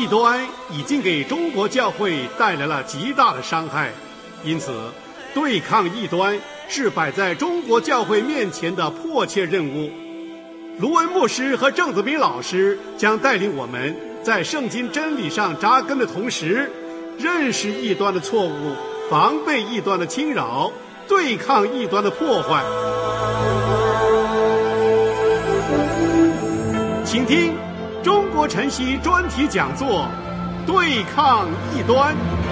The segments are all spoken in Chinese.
异端已经给中国教会带来了极大的伤害，因此对抗异端是摆在中国教会面前的迫切任务。卢文牧师和郑子明老师将带领我们在圣经真理上扎根的同时，认识异端的错误，防备异端的侵扰，对抗异端的破坏。请听中国晨曦专题讲座，对抗异端。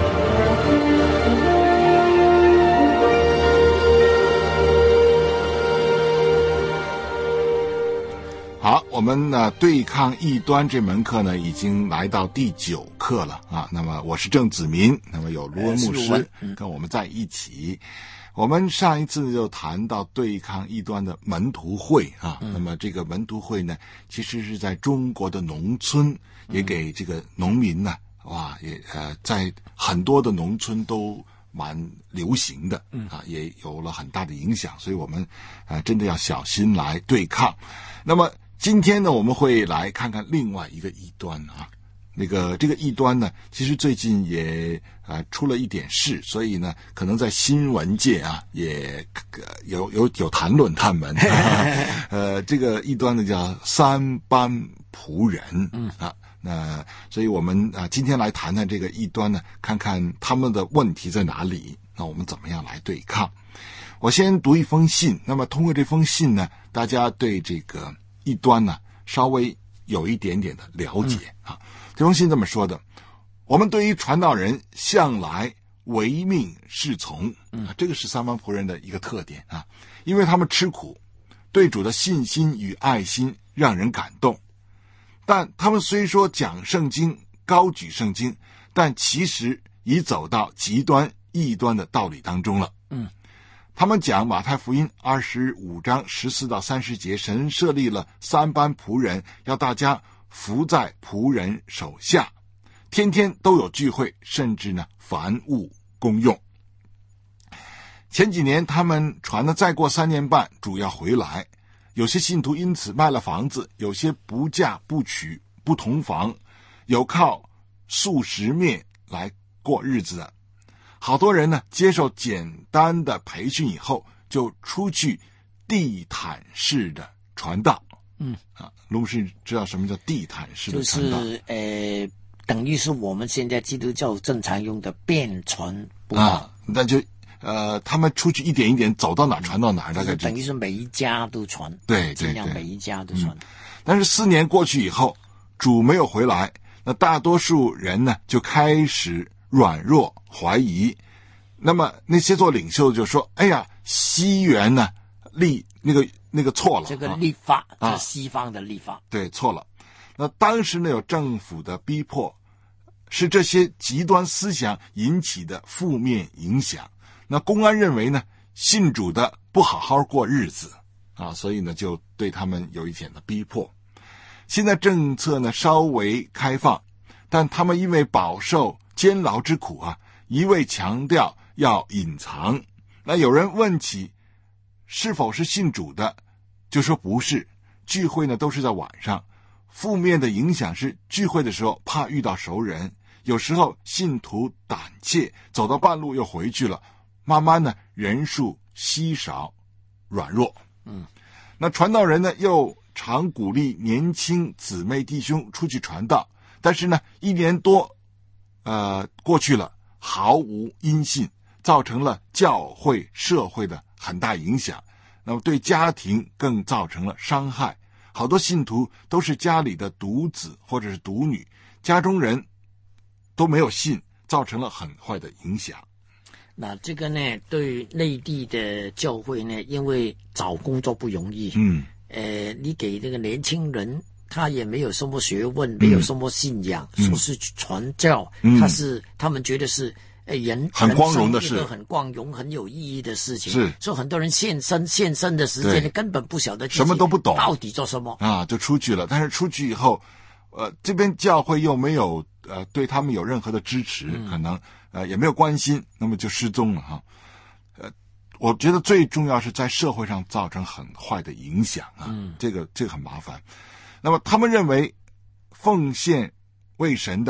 好，我们对抗异端这门课呢，已经来到第9课了啊。那么我是郑子民，那么有卢文牧师跟我们在一起。我们上一次就谈到对抗异端的门徒会啊，那么这个门徒会呢，其实是在中国的农村，也给这个农民呢，也在很多的农村都蛮流行的啊，也有了很大的影响，所以我们真的要小心来对抗。那么今天呢，我们会来看看另外一个异端啊。这个异端呢，其实最近也出了一点事，所以呢，可能在新闻界啊也有谈论他们。这个异端呢叫三班仆人那所以我们今天来谈谈这个异端呢，看看他们的问题在哪里，那我们怎么样来对抗。我先读一封信，那么通过这封信呢，大家对这个异端呢稍微有一点点的了解啊。这封信这么说的：我们对于传道人向来唯命是从，这个是三班仆人的一个特点啊，因为他们吃苦，对主的信心与爱心让人感动。但他们虽说讲圣经，高举圣经，但其实已走到极端异端的道理当中了。他们讲马太福音25章14到30节，神设立了三班仆人，要大家服在仆人手下，天天都有聚会，甚至呢凡物公用。前几年他们传了再过3年半主要回来，有些信徒因此卖了房子，有些不嫁不娶不同房，有靠素食面来过日子的。好多人呢接受简单的培训以后，就出去地毯式的传道。卢牧师知道什么叫地毯式的传道？ 就是等于是我们现在基督教正常用的遍传播那就他们出去一点一点走到哪传到哪，大概等于是每一家都传， 对， 尽量每一家都传。 但是4年过去以后，主没有回来，那大多数人呢就开始软弱怀疑。那么那些做领袖就说：哎呀，西元呢立那个错了， 这个立法是西方的立法， 对，错了。那当时呢有政府的逼迫，是这些极端思想引起的负面影响。那公安认为呢信主的不好好过日子所以呢就对他们有一点的逼迫。现在政策呢稍微开放，但他们因为饱受监牢之苦一味强调要隐藏。那有人问起是否是信主的，就说不是，聚会呢都是在晚上。负面的影响是聚会的时候怕遇到熟人，有时候信徒胆怯，走到半路又回去了，慢慢呢人数稀少软弱。那传道人呢又常鼓励年轻姊妹弟兄出去传道，但是呢1年多过去了，毫无音信，造成了教会社会的很大影响，那么对家庭更造成了伤害。好多信徒都是家里的独子或者是独女，家中人都没有信，造成了很坏的影响。 那这个呢对内地的教会呢，因为找工作不容易，你给这个年轻人他也没有什么学问，没有什么信仰，说是传教，他们觉得是很光荣的事， 很光荣很有意义的事情， 是， 所以很多人献身的时间呢根本不晓得什么都不懂到底做什么就出去了。但是出去以后这边教会又没有对他们有任何的支持，可能也没有关心，那么就失踪了我觉得最重要是在社会上造成很坏的影响这个很麻烦。那么他们认为奉献为神的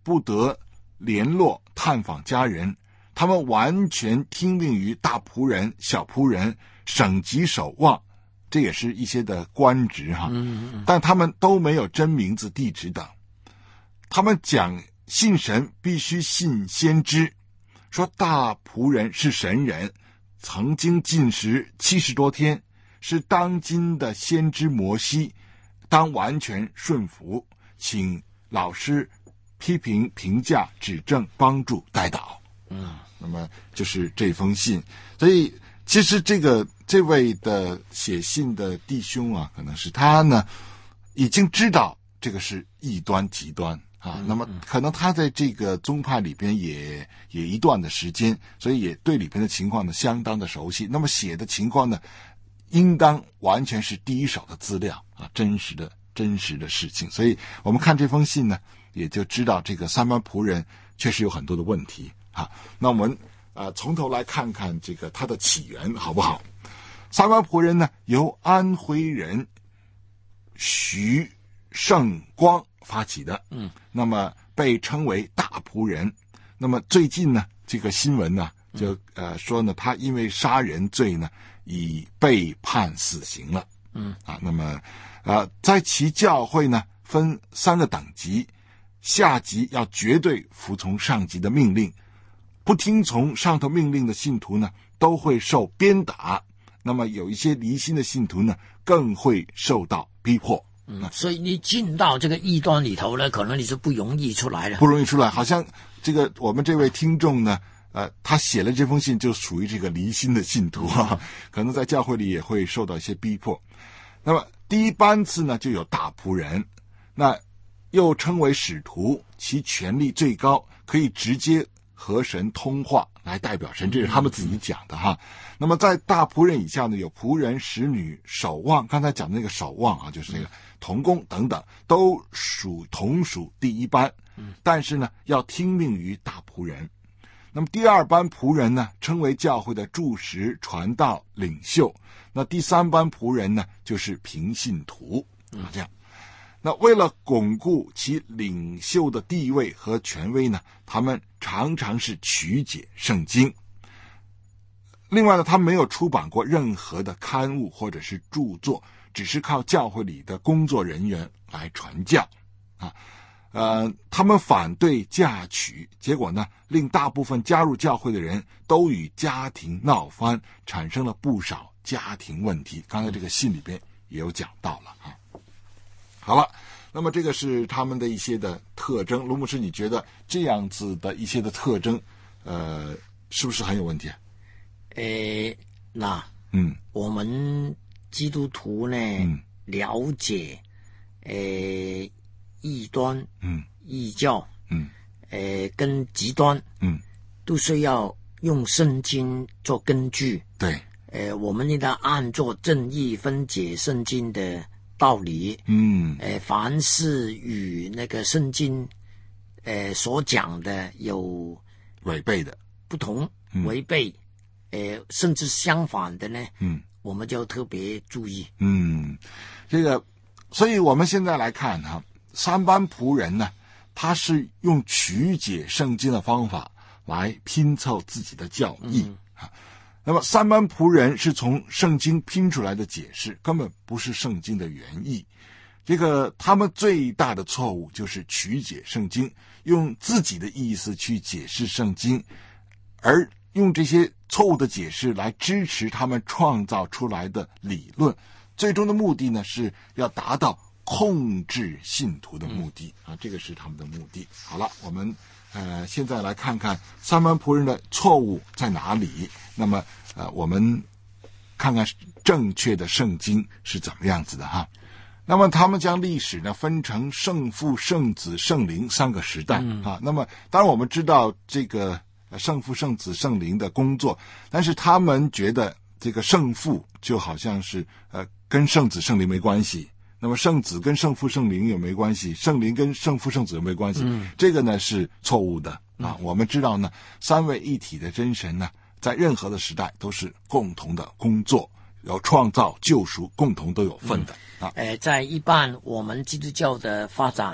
不得联络探访家人，他们完全听命于大仆人、小仆人、省级守望，这也是一些的官职哈。但他们都没有真名字、地址等。他们讲信神必须信先知，说大仆人是神人，曾经禁食70多天，是当今的先知摩西，当完全顺服，请老师批评、评价、指正、帮助、带导。那么就是这封信。所以其实这位的写信的弟兄啊，可能是他呢已经知道这个是异端极端啊，那么可能他在这个宗派里边也一段的时间，所以也对里边的情况呢相当的熟悉。那么写的情况呢，应当完全是第一手的资料啊，真实的事情。所以我们看这封信呢，也就知道这个三班仆人确实有很多的问题啊。那我们从头来看看这个它的起源好不好？三班仆人呢，由安徽人徐胜光发起的，那么被称为大仆人。那么最近呢，这个新闻呢，就说呢，他因为杀人罪呢，已被判死刑了。那么在其教会呢，分3个等级，下级要绝对服从上级的命令，不听从上头命令的信徒呢，都会受鞭打。那么有一些离心的信徒呢，更会受到逼迫。 所以你进到这个异端里头呢，可能你是不容易出来的。 不容易出来，好像这个我们这位听众呢，他写了这封信就属于这个离心的信徒啊，可能在教会里也会受到一些逼迫。那么第一班次呢，就有大仆人，那又称为使徒，其权力最高，可以直接和神通话来代表神，这是他们自己讲的哈。那么在大仆人以下呢，有仆人、使女、守望，刚才讲的那个守望啊，就是那个同工等等，都同属第一班，但是呢，要听命于大仆人。那么第二班仆人呢，称为教会的柱石、传道、领袖。那第三班仆人呢，就是平信徒这样。那为了巩固其领袖的地位和权威呢，他们常常是曲解圣经。另外呢，他们没有出版过任何的刊物或者是著作，只是靠教会里的工作人员来传教他们反对嫁娶，结果呢，令大部分加入教会的人都与家庭闹翻，产生了不少家庭问题。刚才这个信里边也有讲到了啊。好了，那么这个是他们的一些的特征。卢牧师，你觉得这样子的一些的特征是不是很有问题啊？ 我们基督徒呢，了解异端异教跟极端都需要用圣经做根据。 对， 我们应当按照正义分解圣经的道理。凡是与那个圣经所讲的有违背的、 不同、违背甚至相反的呢，我们就特别注意。 这个，所以我们现在来看哈，三班仆人呢，他是用曲解圣经的方法来拼凑自己的教义那么三班仆人是从圣经拼出来的解释，根本不是圣经的原意。这个他们最大的错误就是曲解圣经，用自己的意思去解释圣经，而用这些错误的解释来支持他们创造出来的理论，最终的目的呢，是要达到控制信徒的目的这个是他们的目的。好了，我们现在来看看三班仆人的错误在哪里。那么我们看看正确的圣经是怎么样子的哈。那么他们将历史呢分成圣父、圣子、圣灵3个时代那么当然我们知道这个圣父、圣子、圣灵的工作，但是他们觉得这个圣父就好像是跟圣子、圣灵没关系，那么圣子跟圣父、圣灵也没关系，圣灵跟圣父、圣子也没关系这个呢是错误的我们知道呢，三位一体的真神呢，在任何的时代都是共同的工作，有创造、救赎，共同都有份的在一般我们基督教的发展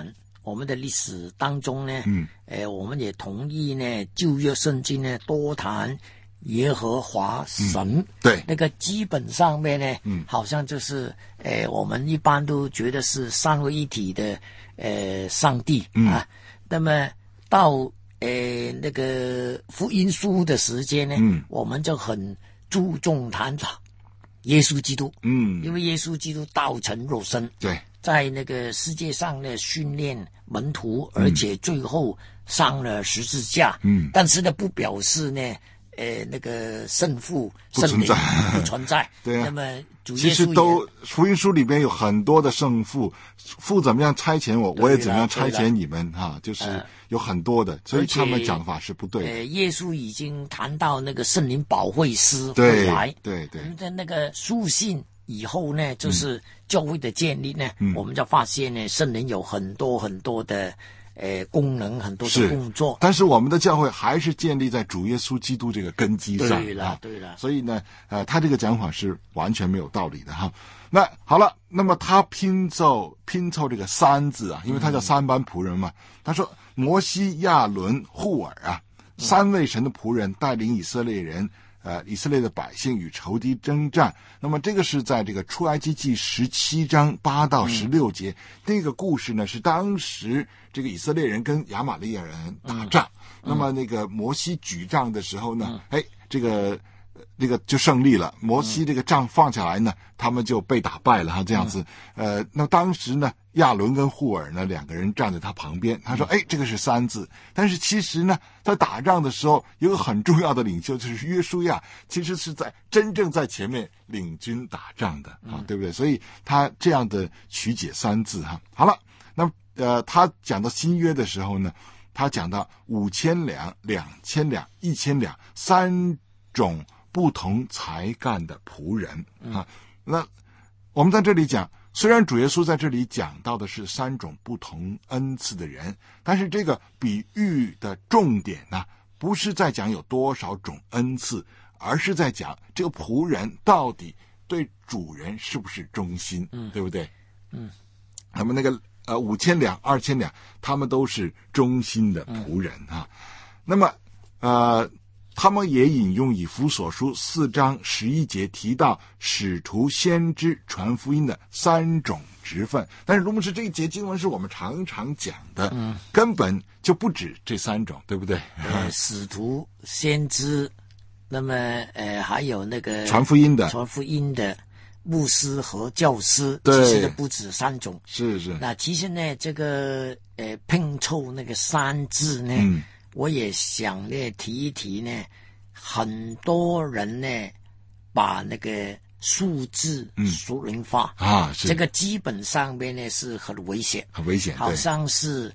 我们的历史当中呢，我们也同意呢，旧约圣经呢多谈耶和华神， 对， 那个基本上面呢，好像就是我们一般都觉得是三位一体的上帝啊。那么到那个福音书的时间呢，我们就很注重谈耶稣基督，因为耶稣基督道成肉身， 对，在那个世界上呢训练门徒，而且最后上了十字架，但是呢不表示呢那个圣父圣灵不存在对啊。那么主耶稣其实都福音书里边有很多的圣父，父怎么样差遣我，我也怎么样差遣你们哈，就是有很多的，所以他们讲法是不对的。 耶稣已经谈到那个圣灵保惠师会来， 对， 在那个书信以后呢，就是教会的建立呢，我们就发现呢，圣灵有很多很多的功能，很多的工作。 但是我们的教会还是建立在主耶稣基督这个根基上。 对了。 所以呢，他这个讲法是完全没有道理的哈。那好了，那么他拼凑这个三字啊，因为他叫三班仆人嘛。他说摩西、亚伦、户尔啊，三位神的仆人带领以色列人。以色列的百姓与仇敌征战，那么这个是在这个出埃及记17章8到16节，那个故事呢是当时这个以色列人跟亚玛利亚人打仗，那么那个摩西举杖的时候呢，这个就胜利了，摩西这个杖放下来呢，他们就被打败了哈，这样子。那当时呢，亚伦跟户尔呢两个人站在他旁边，他说这个是三字，但是其实呢在打仗的时候有个很重要的领袖就是约书亚，其实是真正在前面领军打仗的啊，对不对？所以他这样的曲解三字哈。好了，那他讲到新约的时候呢，他讲到5000两、2000两、1000两3种不同才干的仆人啊。那我们在这里讲，虽然主耶稣在这里讲到的是3种不同恩赐的人，但是这个比喻的重点呢，不是在讲有多少种恩赐，而是在讲这个仆人到底对主人是不是忠心，对不对？那么那个5000两、2000两，他们都是忠心的仆人啊。那么他们也引用以弗所书4章11节提到使徒、先知、传福音的3种职分，但是卢牧师这一节经文是我们常常讲的，根本就不止这3种，对不对？ 使徒、先知，那么还有那个传福音的牧师和教师，其实都不止3种。 是。 那其实呢，这个拼凑那个3字呢，我也想呢提一提呢，很多人呢把那个数字属灵化是这个基本上面呢是很危险，好像是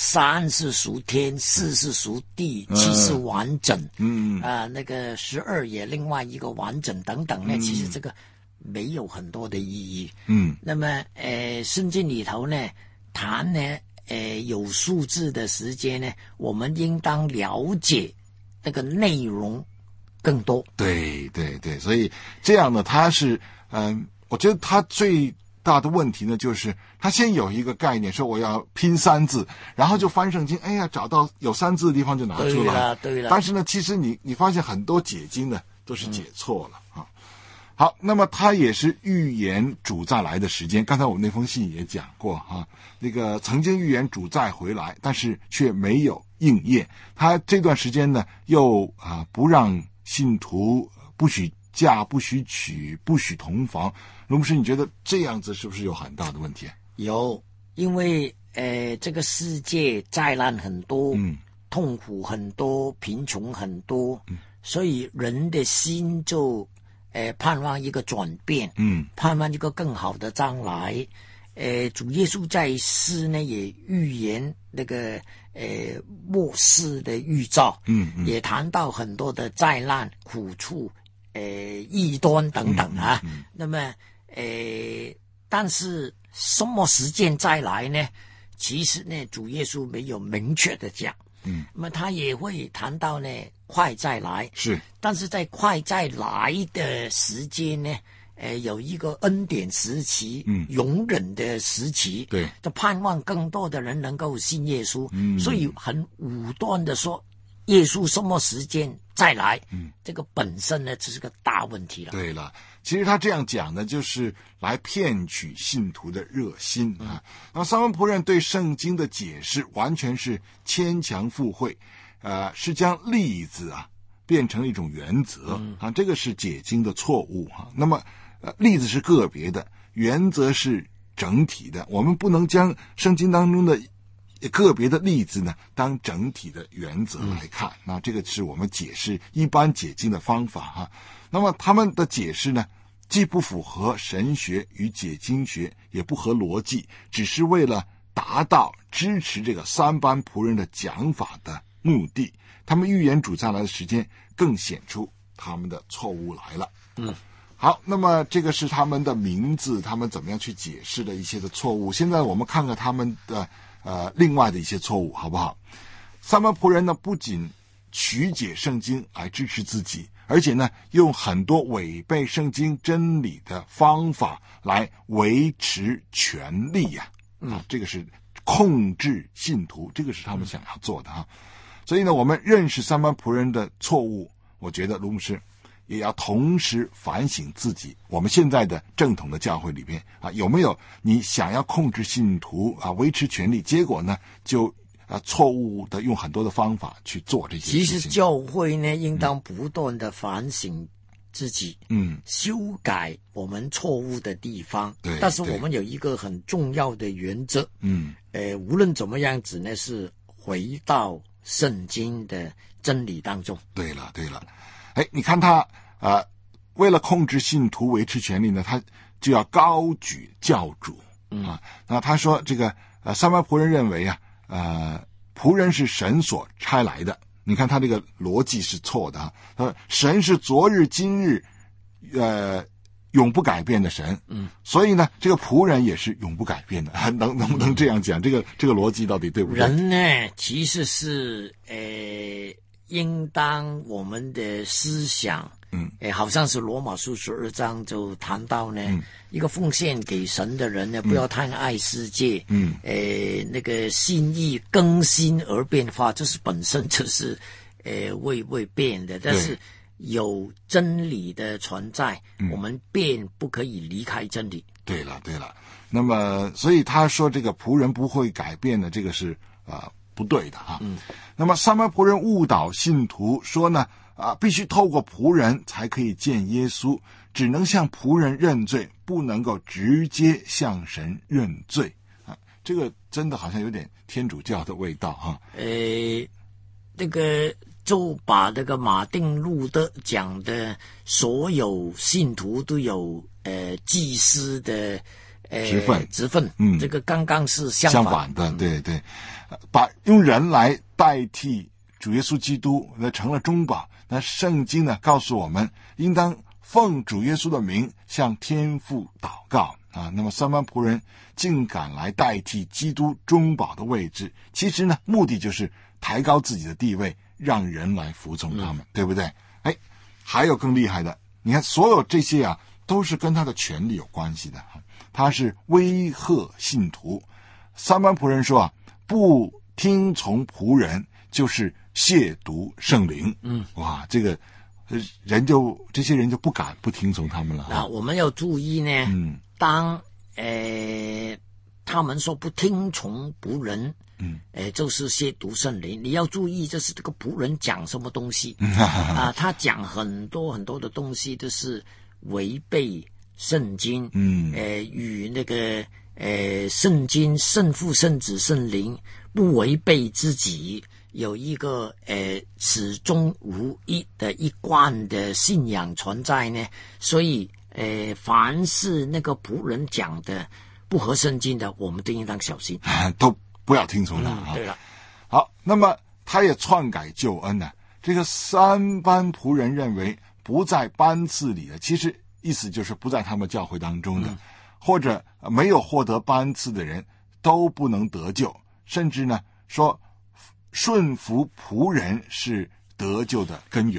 3是属天，4是属地，7是完整，那个12也另外一个完整等等呢，其实这个没有很多的意义。那么圣经里头呢谈呢有数字的时间呢，我们应当了解那个内容更多。 对，所以这样呢，他是我觉得他最大的问题呢，就是他先有一个概念，说我要拼3字，然后就翻圣经，找到有3字的地方就拿出来。 对了。 但是呢，其实你发现很多解经呢都是解错了啊。好，那么他也是预言主再来的时间。刚才我们那封信也讲过哈，那个曾经预言主再回来，但是却没有应验。他这段时间呢，又不让信徒不许嫁、不许娶、不许同房。卢牧师，你觉得这样子是不是有很大的问题？ 有，因为这个世界灾难很多，痛苦很多，贫穷很多，所以人的心就盼望一个转变，盼望一个更好的将来。主耶稣在世呢，也预言那个末世的预兆，也谈到很多的灾难、苦处、异端等等啊。那么但是什么时间再来呢？其实呢，主耶稣没有明确的讲。那么他也会谈到呢，快再来。是，但是在快再来的时间呢， 有一个恩典时期，容忍的时期， 对， 就盼望更多的人能够信耶稣，所以很武断的说，耶稣什么时间再来，这个本身呢，这是个大问题了。 对了，其实他这样讲呢，就是来骗取信徒的热心啊。那三位仆人对圣经的解释完全是牵强附会，是将例子变成了一种原则啊，这个是解经的错误哈。那么例子是个别的，原则是整体的，我们不能将圣经当中的个别的例子呢当整体的原则来看，那这个是我们解释一般解经的方法哈。那么他们的解释呢，既不符合神学与解经学，也不合逻辑，只是为了达到支持这个三班仆人的讲法的目的。他们预言主再来的时间，更显出他们的错误来了。好，那么这个是他们的名字，他们怎么样去解释的一些的错误。现在我们看看他们的另外的一些错误，好不好？三班仆人呢，不仅曲解圣经来支持自己，而且呢，用很多违背圣经真理的方法来维持权力呀。这个是控制信徒，这个是他们想要做的哈。所以呢，我们认识三班仆人的错误，我觉得卢牧师也要同时反省自己，我们现在的正统的教会里面有没有你想要控制信徒维持权力，结果呢就错误的用很多的方法去做这些事情。 其实教会呢应当不断的反省自己，修改我们错误的地方。 对， 但是我们有一个很重要的原则，无论怎么样子呢，是回到圣经的真理当中。 对了，你看他为了控制信徒维持权力呢，他就要高举教主那他说这个三班仆人认为仆人是神所差来的。你看他这个逻辑是错的他说神是昨日今日永不改变的神，所以呢这个仆人也是永不改变的。能不能这样讲？这个逻辑到底对不对？ 人呢其实是应当我们的思想好像是罗马书12章就谈到呢，一个奉献给神的人呢，不要太爱世界，那个心意更新而变化，这是本身就是未变的，但是有真理的存在，我们便不可以离开真理。 对了，那么所以他说这个仆人不会改变的，这个是不对的那么三班仆人误导信徒说呢必须透过仆人才可以见耶稣，只能向仆人认罪，不能够直接向神认罪这个真的好像有点天主教的味道这个就把这个马丁路德讲的所有信徒都有祭司的职分这个刚刚是相反的对把用人来代替主耶稣基督，那成了中保。那圣经呢告诉我们，应当奉主耶稣的名向天父祷告那么三班仆人竟敢来代替基督中保的位置，其实呢目的就是抬高自己的地位，让人来服从他们，对不对？还有更厉害的，你看所有这些都是跟他的权力有关系的他是威吓信徒。三班仆人说不听从仆人就是亵渎圣灵哇，这个这些人就不敢不听从他们了那我们要注意呢当他们说不听从仆人就是亵渎圣灵，你要注意就是这个仆人讲什么东西他讲很多很多的东西都是违背圣经与那个圣经圣父圣子圣灵不违背自己，有一个始终如一的一贯的信仰存在呢，所以凡是那个仆人讲的不合圣经的，我们都应当小心都不要听从他对了。 好，那么他也篡改救恩这个三班仆人认为不在班次里的，其实意思就是不在他们教会当中的或者没有获得班次的人都不能得救，甚至呢说顺服仆人是得救的根源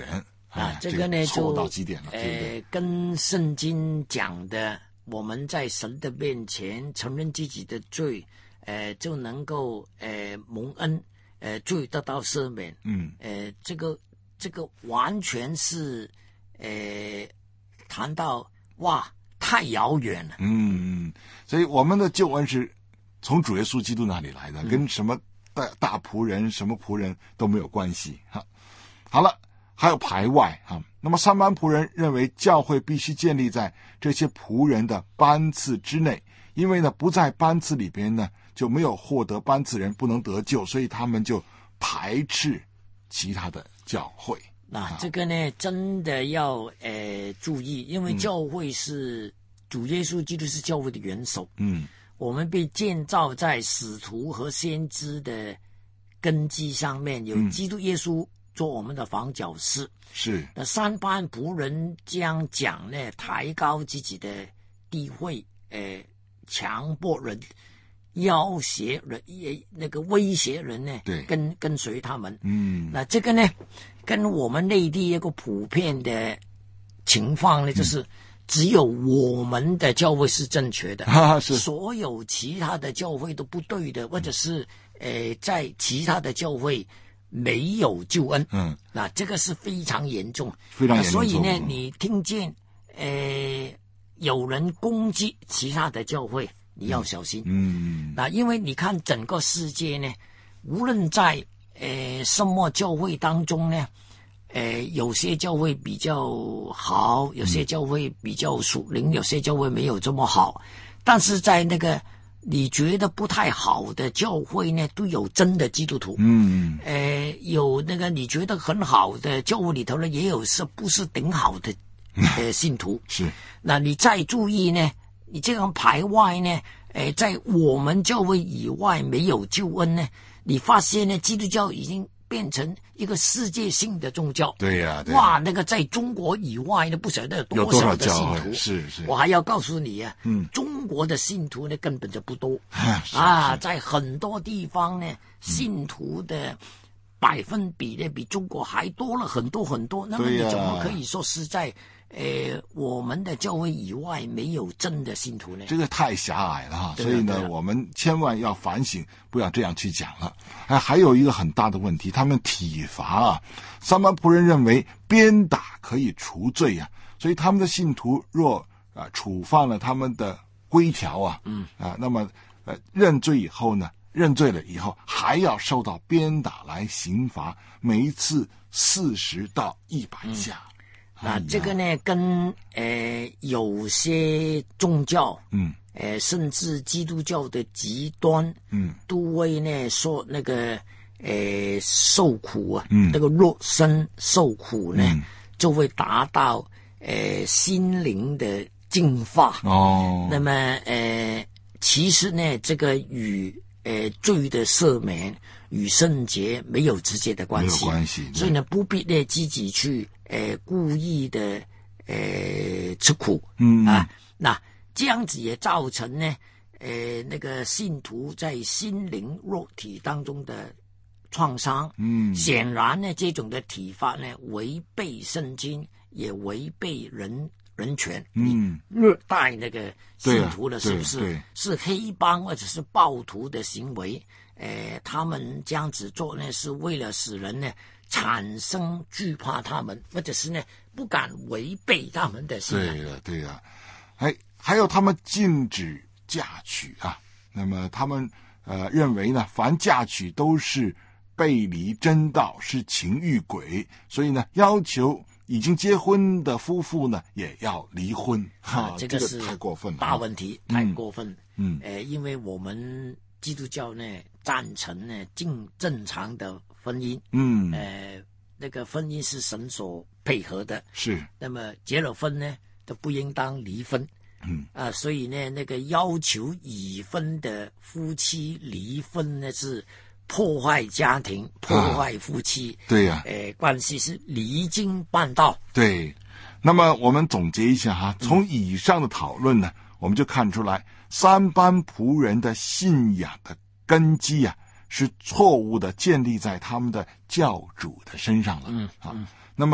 这个呢错到极点了，对不对？ 跟圣经讲的，我们在神的面前承认自己的罪，就能够蒙恩，罪得到赦免。这个完全是谈到哇，太遥远了。 所以我们的救恩是从主耶稣基督那里来的，跟什么大仆人、什么仆人都没有关系哈。好了，还有排外哈。那么三班仆人认为教会必须建立在这些仆人的班次之内，因为呢不在班次里边呢就没有获得班次人不能得救，所以他们就排斥其他的教会。 这个呢真的要注意，因为教会是主耶稣基督是教会的元首。我们被建造在使徒和先知的根基上面，有基督耶稣做我们的房角石。 是那三班仆人这样讲呢，抬高自己的地位，强迫人、要挟人、那个威胁人呢， 对， 跟随他们。那这个呢，跟我们内地一个普遍的情况呢，就是只有我们的教会是正确的， 是所有其他的教会都不对的，或者是在其他的教会没有救恩。那这个是非常严重， 非常严重。 所以呢，你听见有人攻击其他的教会，你要小心。那因为你看整个世界呢，无论在什么教会当中呢，有些教会比较好，有些教会比较属灵，有些教会没有这么好。但是在那个你觉得不太好的教会呢，都有真的基督徒。有那个你觉得很好的教会里头呢，也有是不是顶好的信徒。 是。 那你再注意呢，你这样排外呢，在我们教会以外没有救恩呢，你发现呢，基督教已经变成一个世界性的宗教。 对呀， 哇，那个在中国以外呢，不晓得有多少的信徒。 是。 我还要告诉你啊，中国的信徒呢根本就不多在很多地方呢，信徒的百分比呢比中国还多了很多很多。那么你怎么可以说是在我们的教会以外没有真的信徒呢？这个太狭隘了哈。所以呢，我们千万要反省，不要这样去讲了。还有一个很大的问题，他们体罚三班仆人认为鞭打可以除罪所以他们的信徒若触犯了他们的规条那么认罪了以后还要受到鞭打来刑罚，每一次40到100下。 这个呢，跟有些宗教，甚至基督教的极端，都会呢说那个受苦那个肉身受苦呢，就会达到心灵的净化。那么其实呢，这个与罪的赦免与圣洁没有直接的关系，所以呢，不必呢积极去故意的吃苦。那这样子也造成呢那个信徒在心灵肉体当中的创伤。显然呢，这种的体罚呢违背圣经，也违背人权。虐待那个信徒的是不是是黑帮或者是暴徒的行为？他们这样子做呢，是为了使人呢产生惧怕他们，或者是呢不敢违背他们的信仰。 对了，还有他们禁止嫁娶那么他们认为呢，凡嫁娶都是背离真道，是情欲鬼，所以呢要求已经结婚的夫妇呢也要离婚。 这个是太过分了， 大问题，太过分。因为我们基督教呢赞成呢正常的婚姻。那个婚姻是神所配合的， 是。 那么结了婚呢，都不应当离婚。所以呢，那个要求已婚的夫妻离婚呢，是破坏家庭、破坏夫妻。 对呀， 关系是离经叛道。 对。那么我们总结一下从以上的讨论呢，我们就看出来三班仆人的信仰的根基是错误的，建立在他们的教主的身上了。那么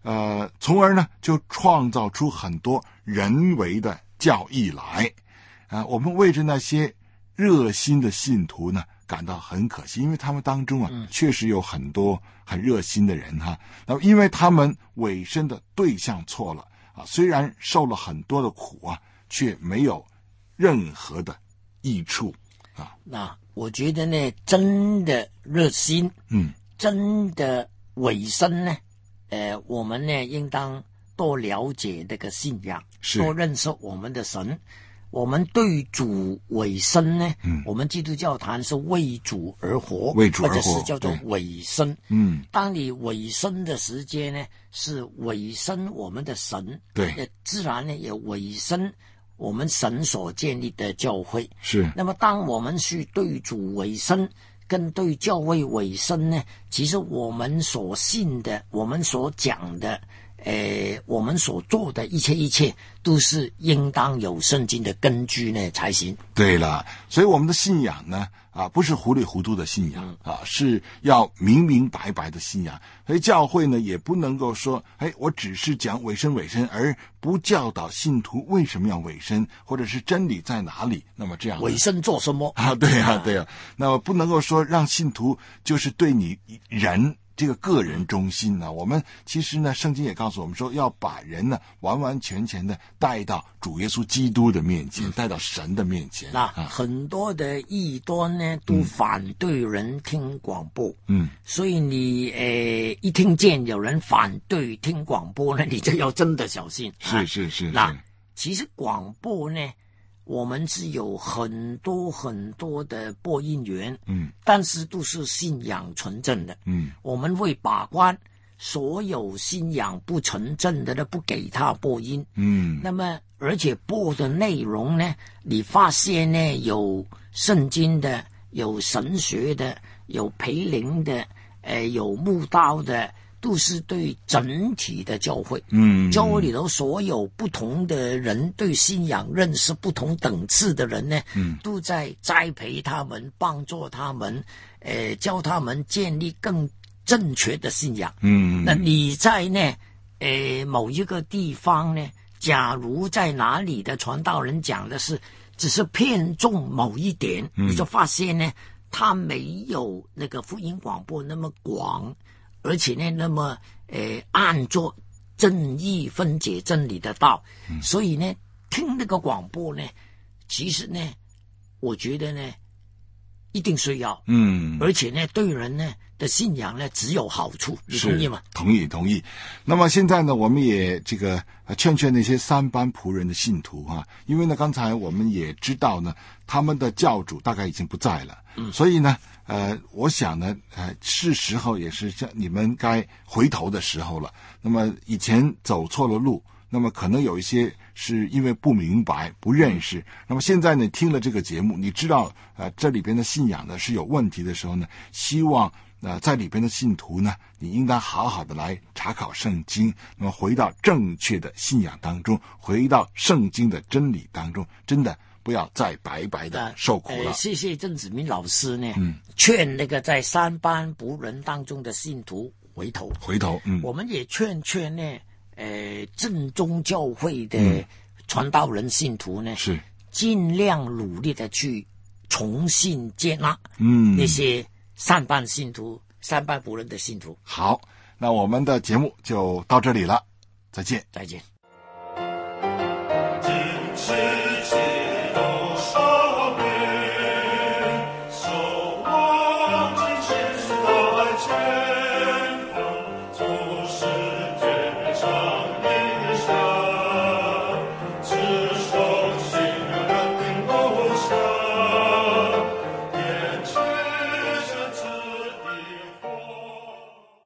从而呢就创造出很多人为的教义来。我们为着那些热心的信徒呢感到很可惜，因为他们当中确实有很多很热心的人哈。那么因为他们委身的对象错了虽然受了很多的苦却没有任何的益处那我觉得呢，真的热心，真的委身呢，我们呢应当多了解这个信仰，多认识我们的神。我们对主委身呢，我们基督教坛是为主而活， 为主而活， 或者是叫做委身。当你委身的时间呢，是委身我们的神， 对， 自然呢也委身我们神所建立的教会。 是。 那么当我们去对主委身跟对教会委身呢，其实我们所信的，我们所讲的，我们所做的一切都是应当有圣经的根据呢才行。 对了，所以我们的信仰呢不是糊里糊涂的信仰是要明明白白的信仰。所以教会呢也不能够说我只是讲委身而不教导信徒为什么要委身，或者是真理在哪里。那么这样委身做什么对啊那么不能够说让信徒就是对你人这个个人中心呢，我们其实呢圣经也告诉我们说要把人呢完完全全的带到主耶稣基督的面前，带到神的面前。 那很多的异端呢都反对人听广播，所以你一听见有人反对听广播呢，你就要真的小心。 是。 那其实广播呢我们是有很多的播音员，但是都是信仰纯正的，我们会把关所有信仰不纯正的呢，不给他播音，那么而且播的内容呢，你发现呢有圣经的，有神学的，有培灵的，有慕道的。都是对整体的教会，教会里头所有不同的人对信仰认识不同等次的人呢，都在栽培他们，帮助他们，教他们建立更正确的信仰。那你在呢，某一个地方呢，假如在哪里的传道人讲的是只是偏重某一点，你就发现呢，他没有那个福音广播那么广。而且呢，那么按着正义分解真理的道，所以呢，听那个广播呢，其实呢，我觉得呢，一定需要，而且呢，对人呢的信仰呢只有好处，你同意吗？ 同意。那么现在呢，我们也这个劝那些三班仆人的信徒因为呢，刚才我们也知道呢，他们的教主大概已经不在了，所以呢。我想呢，是时候也是像你们该回头的时候了。那么以前走错了路，那么可能有一些是因为不明白、不认识。那么现在呢，听了这个节目，你知道这里边的信仰呢是有问题的时候呢，希望在里边的信徒呢，你应当好好的来查考圣经，那么回到正确的信仰当中，回到圣经的真理当中，真的。不要再白白的受苦了。 谢谢郑子明老师呢，劝那个在三班仆人当中的信徒回头。我们也劝呢，正宗教会的传道人信徒呢，是尽量努力的去重新接纳那些三班仆人的信徒。 好，那我们的节目就到这里了，再见。